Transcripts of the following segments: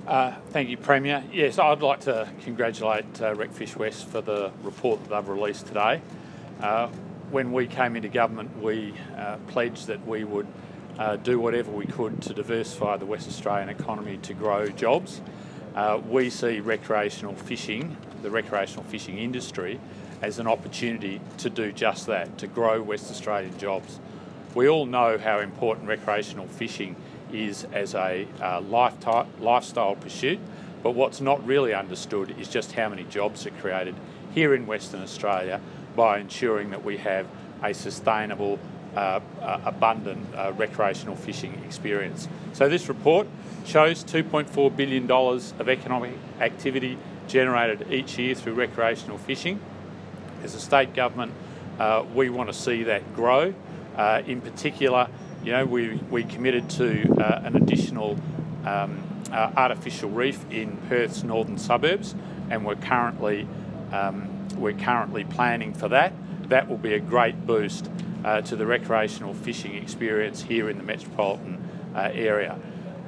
Thank you, Premier. Yes, I'd like to congratulate Recfish West for the report that they've released today. When we came into government, we pledged that we would do whatever we could to diversify the West Australian economy to grow jobs. We see recreational fishing, the recreational fishing industry, as an opportunity to do just that, to grow West Australian jobs. We all know how important recreational fishing is as a lifestyle pursuit, but what's not really understood is just how many jobs are created here in Western Australia by ensuring that we have a sustainable, abundant recreational fishing experience. So this report shows $2.4 billion of economic activity generated each year through recreational fishing. As a state government, we want to see that grow. In particular, you know, we committed to an additional artificial reef in Perth's northern suburbs, and we're currently planning for that. That will be a great boost to the recreational fishing experience here in the metropolitan area.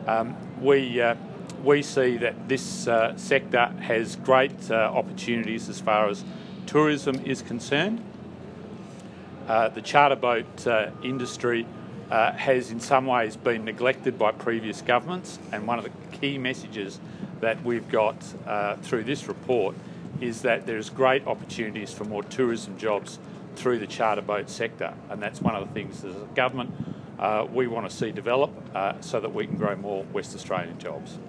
We see that this sector has great opportunities as far as tourism is concerned. The charter boat industry has in some ways been neglected by previous governments, and one of the key messages that we've got through this report is that there's great opportunities for more tourism jobs through the charter boat sector, and that's one of the things as a government we want to see develop so that we can grow more West Australian jobs.